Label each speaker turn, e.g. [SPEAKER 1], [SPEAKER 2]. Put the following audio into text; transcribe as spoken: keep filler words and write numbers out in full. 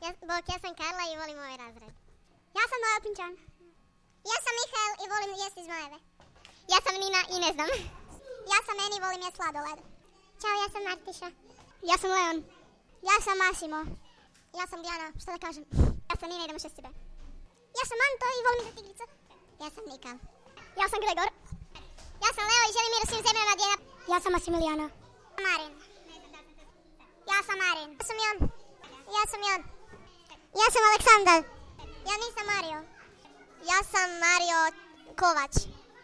[SPEAKER 1] Ja, bok, ja sam Karla i volim ovaj razred. Ja sam Maja Pinčan. Ja sam Mihael i volim jesti zmajeve. Ja sam Nina i ne znam. Ja sam Eni i volim jesti sladoled. Ćao, ja sam Martiša. Ja sam Leon. Ja sam Masimo. Ja sam Dijana, što da kažem. Ja sam Nina, idemo šest tebe. Ja sam Anto i volim igrati igrice. Ja sam Nika. Ja sam Gregor. Ja sam Leo i želim mir u svim zemljama gdje je na... Ja sam Masimilijana. Marin. Ja sam Marin. Ja sam Jon. Ja sam Jon. Ja sam Aleksandar. Ja nisam Mario. Ja sam Mario Kovač.